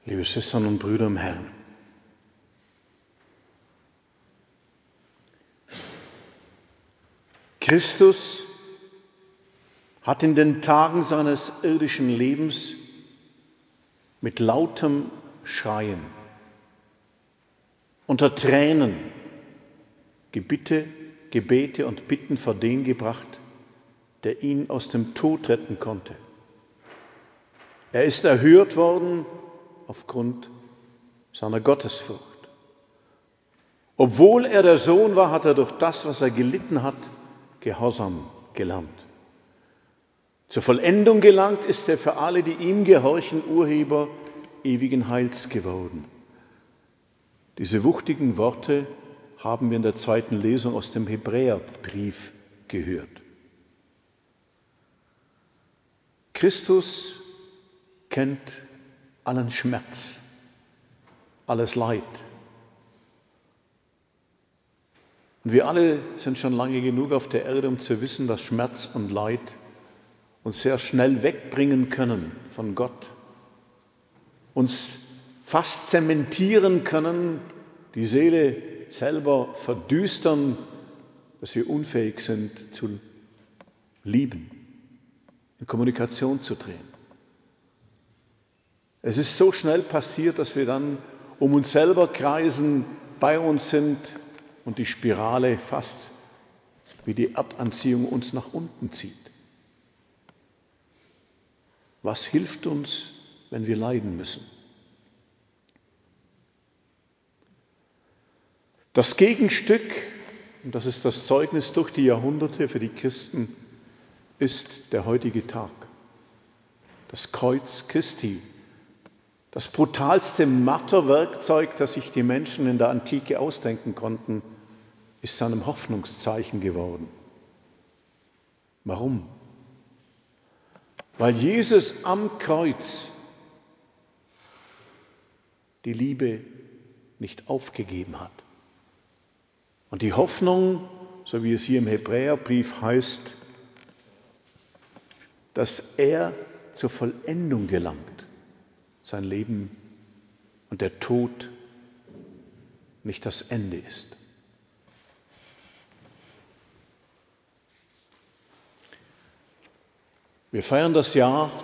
Liebe Schwestern und Brüder im Herrn, Christus hat in den Tagen seines irdischen Lebens mit lautem Schreien, unter Tränen, Gebete und Bitten vor den gebracht, der ihn aus dem Tod retten konnte. Er ist erhört worden aufgrund seiner Gottesfurcht. Obwohl er der Sohn war, hat er durch das, was er gelitten hat, Gehorsam gelernt. Zur Vollendung gelangt ist er für alle, die ihm gehorchen, Urheber ewigen Heils geworden. Diese wuchtigen Worte haben wir in der zweiten Lesung aus dem Hebräerbrief gehört. Christus kennt allen Schmerz, alles Leid. Und wir alle sind schon lange genug auf der Erde, um zu wissen, dass Schmerz und Leid uns sehr schnell wegbringen können von Gott, uns fast zementieren können, die Seele selber verdüstern, dass wir unfähig sind zu lieben, in Kommunikation zu treten. Es ist so schnell passiert, dass wir dann um uns selber kreisen, bei uns sind und die Spirale fast wie die Erdanziehung uns nach unten zieht. Was hilft uns, wenn wir leiden müssen? Das Gegenstück, und das ist das Zeugnis durch die Jahrhunderte für die Christen, ist der heutige Tag. Das Kreuz Christi, das brutalste Marterwerkzeug, das sich die Menschen in der Antike ausdenken konnten, ist zu einem Hoffnungszeichen geworden. Warum? Weil Jesus am Kreuz die Liebe nicht aufgegeben hat. Und die Hoffnung, so wie es hier im Hebräerbrief heißt, dass er zur Vollendung gelangt, sein Leben und der Tod nicht das Ende ist. Wir feiern das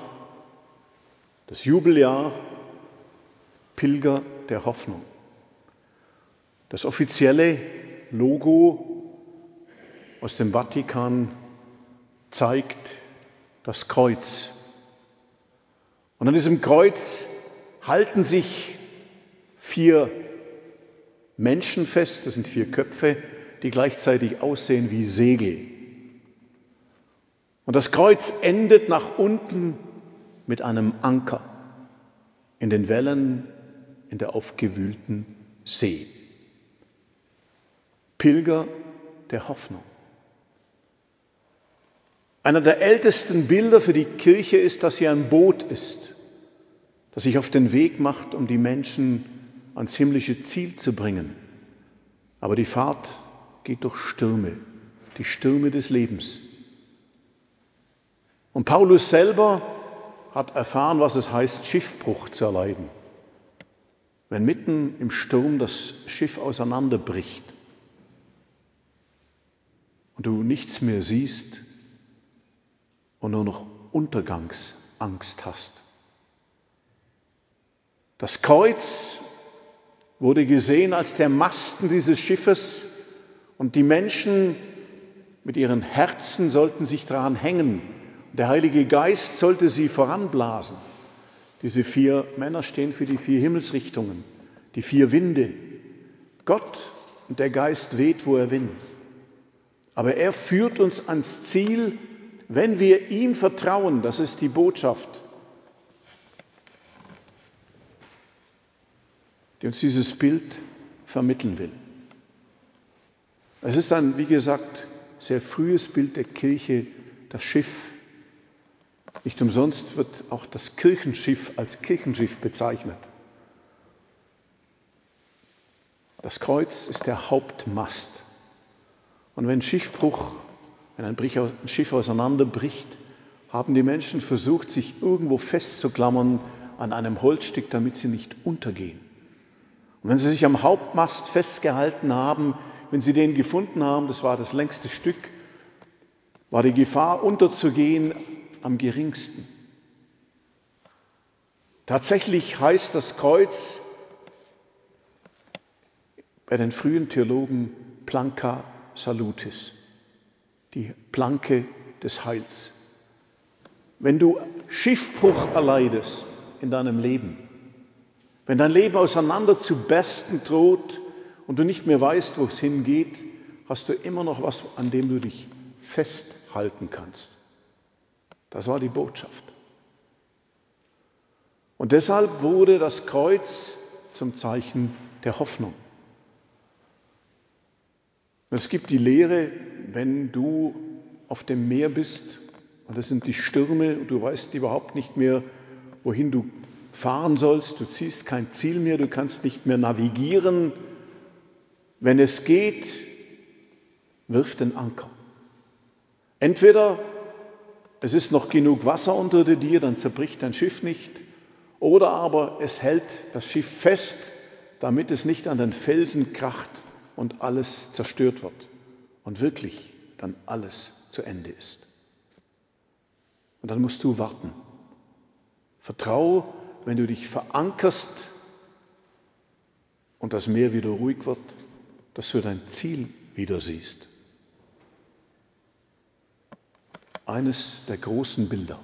Jubeljahr Pilger der Hoffnung. Das offizielle Logo aus dem Vatikan zeigt das Kreuz. Und an diesem Kreuz halten sich 4 Menschen fest, das sind 4 Köpfe, die gleichzeitig aussehen wie Segel. Und das Kreuz endet nach unten mit einem Anker in den Wellen in der aufgewühlten See. Pilger der Hoffnung. Einer der ältesten Bilder für die Kirche ist, dass sie ein Boot ist, das sich auf den Weg macht, um die Menschen ans himmlische Ziel zu bringen. Aber die Fahrt geht durch Stürme, die Stürme des Lebens. Und Paulus selber hat erfahren, was es heißt, Schiffbruch zu erleiden. Wenn mitten im Sturm das Schiff auseinanderbricht und du nichts mehr siehst und nur noch Untergangsangst hast. Das Kreuz wurde gesehen als der Masten dieses Schiffes und die Menschen mit ihren Herzen sollten sich daran hängen. Der Heilige Geist sollte sie voranblasen. Diese 4 Männer stehen für die 4 Himmelsrichtungen, die 4 Winde. Gott und der Geist weht, wo er will. Aber er führt uns ans Ziel, wenn wir ihm vertrauen. Das ist die Botschaft, die uns dieses Bild vermitteln will. Es ist ein, wie gesagt, sehr frühes Bild der Kirche, das Schiff. Nicht umsonst wird auch das Kirchenschiff als Kirchenschiff bezeichnet. Das Kreuz ist der Hauptmast. Und wenn ein Schiff auseinanderbricht, haben die Menschen versucht, sich irgendwo festzuklammern, an einem Holzstück, damit sie nicht untergehen. Und wenn sie sich am Hauptmast festgehalten haben, wenn sie den gefunden haben, das war das längste Stück, war die Gefahr, unterzugehen, am geringsten. Tatsächlich heißt das Kreuz bei den frühen Theologen Planca Salutis, die Planke des Heils. Wenn du Schiffbruch erleidest in deinem Leben, wenn dein Leben auseinander zu bersten droht und du nicht mehr weißt, wo es hingeht, hast du immer noch was, an dem du dich festhalten kannst. Das war die Botschaft. Und deshalb wurde das Kreuz zum Zeichen der Hoffnung. Es gibt die Lehre, wenn du auf dem Meer bist und es sind die Stürme und du weißt überhaupt nicht mehr, wohin du fahren sollst, du siehst kein Ziel mehr, du kannst nicht mehr navigieren. Wenn es geht, wirf den Anker. Entweder es ist noch genug Wasser unter dir, dann zerbricht dein Schiff nicht, oder aber es hält das Schiff fest, damit es nicht an den Felsen kracht und alles zerstört wird und wirklich dann alles zu Ende ist. Und dann musst du warten. Vertrau, wenn du dich verankerst und das Meer wieder ruhig wird, dass du dein Ziel wieder siehst. Eines der großen Bilder.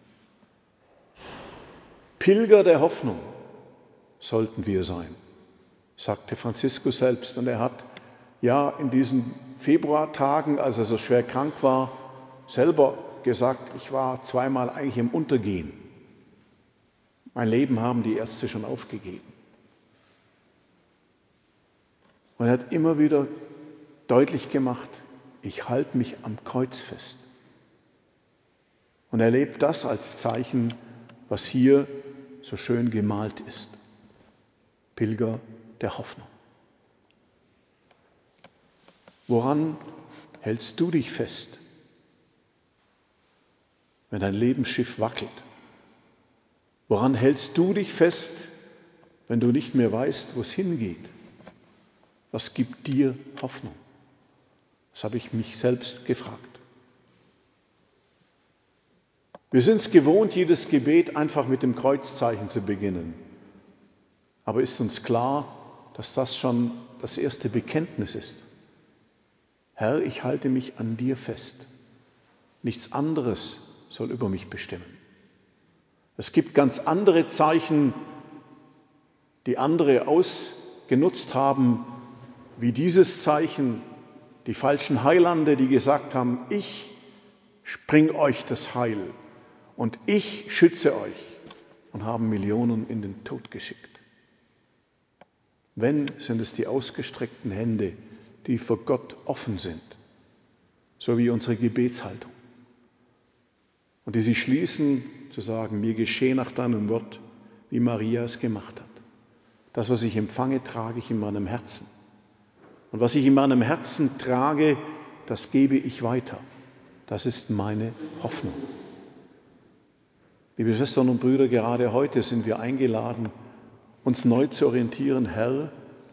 Pilger der Hoffnung sollten wir sein, sagte Franziskus selbst. Und er hat ja in diesen Februartagen, als er so schwer krank war, selber gesagt, ich war zweimal eigentlich im Untergehen. Mein Leben haben die Ärzte schon aufgegeben. Und er hat immer wieder deutlich gemacht, ich halte mich am Kreuz fest. Und er lebt das als Zeichen, was hier so schön gemalt ist. Pilger der Hoffnung. Woran hältst du dich fest, wenn dein Lebensschiff wackelt? Woran hältst du dich fest, wenn du nicht mehr weißt, wo es hingeht? Was gibt dir Hoffnung? Das habe ich mich selbst gefragt. Wir sind es gewohnt, jedes Gebet einfach mit dem Kreuzzeichen zu beginnen. Aber ist uns klar, dass das schon das erste Bekenntnis ist? Herr, ich halte mich an dir fest. Nichts anderes soll über mich bestimmen. Es gibt ganz andere Zeichen, die andere ausgenutzt haben, wie dieses Zeichen, die falschen Heilande, die gesagt haben, ich bringe euch das Heil und ich schütze euch, und haben Millionen in den Tod geschickt. Wenn, sind es die ausgestreckten Hände, die vor Gott offen sind, so wie unsere Gebetshaltung. Und die sich schließen, zu sagen, mir geschehe nach deinem Wort, wie Maria es gemacht hat. Das, was ich empfange, trage ich in meinem Herzen. Und was ich in meinem Herzen trage, das gebe ich weiter. Das ist meine Hoffnung. Liebe Schwestern und Brüder, gerade heute sind wir eingeladen, uns neu zu orientieren. Herr,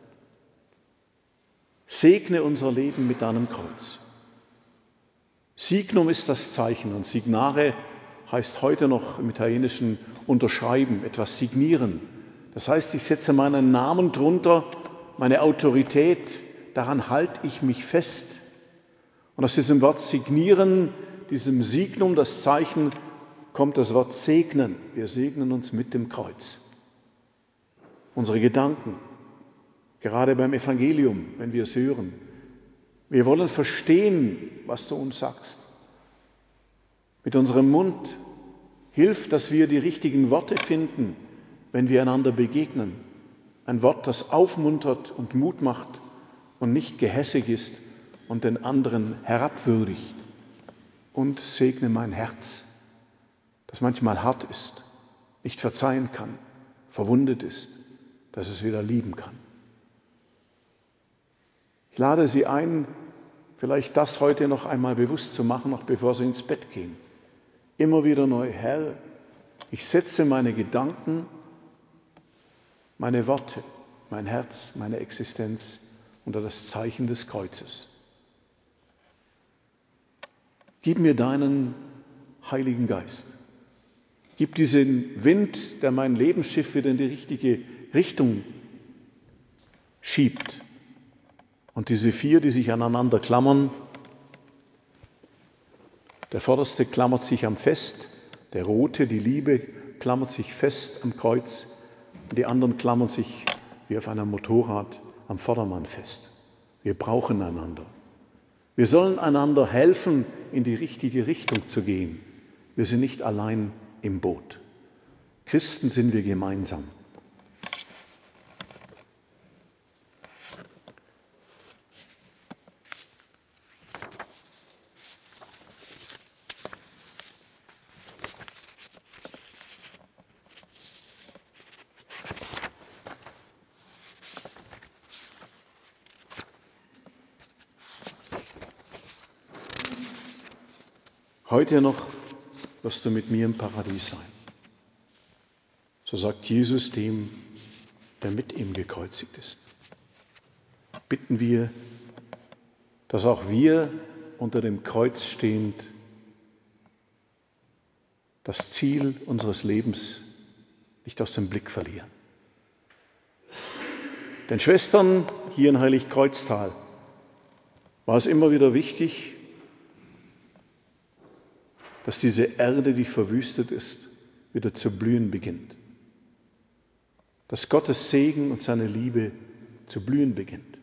segne unser Leben mit deinem Kreuz. Signum ist das Zeichen und Signare heißt heute noch im Italienischen unterschreiben, etwas signieren. Das heißt, ich setze meinen Namen drunter, meine Autorität, daran halte ich mich fest. Und aus diesem Wort signieren, diesem Signum, das Zeichen, kommt das Wort segnen. Wir segnen uns mit dem Kreuz. Unsere Gedanken, gerade beim Evangelium, wenn wir es hören. Wir wollen verstehen, was du uns sagst. Mit unserem Mund hilft, dass wir die richtigen Worte finden, wenn wir einander begegnen. Ein Wort, das aufmuntert und Mut macht und nicht gehässig ist und den anderen herabwürdigt. Und segne mein Herz, das manchmal hart ist, nicht verzeihen kann, verwundet ist, dass es wieder lieben kann. Ich lade Sie ein, vielleicht das heute noch einmal bewusst zu machen, noch bevor Sie ins Bett gehen. Immer wieder neu, Herr, Ich setze meine Gedanken, meine Worte, mein Herz, meine Existenz unter das Zeichen des Kreuzes. Gib mir deinen Heiligen Geist. Gib diesen Wind, der mein Lebensschiff wieder in die richtige Richtung schiebt. Und diese 4, die sich aneinander klammern, der vorderste klammert sich am Fest, der rote, die Liebe, klammert sich fest am Kreuz und die anderen klammern sich wie auf einem Motorrad am Vordermann fest. Wir brauchen einander. Wir sollen einander helfen, in die richtige Richtung zu gehen. Wir sind nicht allein im Boot. Christen sind wir gemeinsam. Heute noch wirst du mit mir im Paradies sein. So sagt Jesus dem, der mit ihm gekreuzigt ist. Bitten wir, dass auch wir unter dem Kreuz stehend das Ziel unseres Lebens nicht aus dem Blick verlieren. Den Schwestern hier in Heiligkreuztal war es immer wieder wichtig, dass diese Erde, die verwüstet ist, wieder zu blühen beginnt. Dass Gottes Segen und seine Liebe zu blühen beginnt.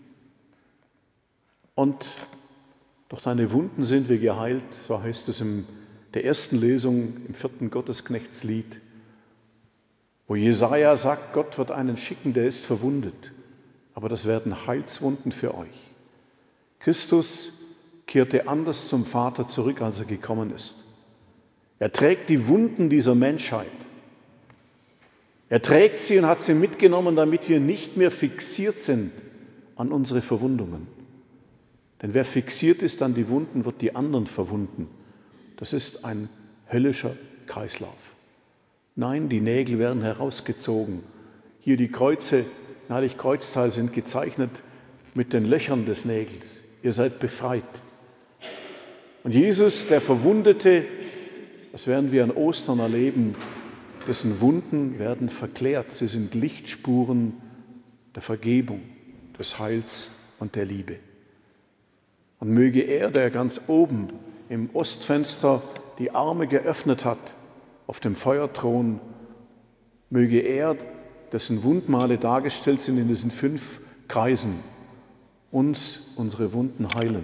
Und durch seine Wunden sind wir geheilt, so heißt es in der ersten Lesung im 4. Gottesknechtslied, wo Jesaja sagt, Gott wird einen schicken, der ist verwundet, aber das werden Heilswunden für euch. Christus kehrte anders zum Vater zurück, als er gekommen ist. Er trägt die Wunden dieser Menschheit. Er trägt sie und hat sie mitgenommen, damit wir nicht mehr fixiert sind an unsere Verwundungen. Denn wer fixiert ist an die Wunden, wird die anderen verwunden. Das ist ein höllischer Kreislauf. Nein, die Nägel werden herausgezogen. Hier die Kreuze in Heiligkreuztal sind gezeichnet mit den Löchern des Nägels. Ihr seid befreit. Und Jesus, der Verwundete, das werden wir an Ostern erleben, dessen Wunden werden verklärt. Sie sind Lichtspuren der Vergebung, des Heils und der Liebe. Und möge er, der ganz oben im Ostfenster die Arme geöffnet hat, auf dem Feuerthron, möge er, dessen Wundmale dargestellt sind in diesen 5 Kreisen, uns unsere Wunden heilen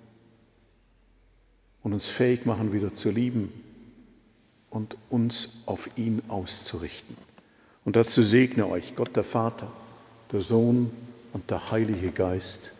und uns fähig machen, wieder zu lieben und uns auf ihn auszurichten. Und dazu segne euch Gott der Vater, der Sohn und der Heilige Geist.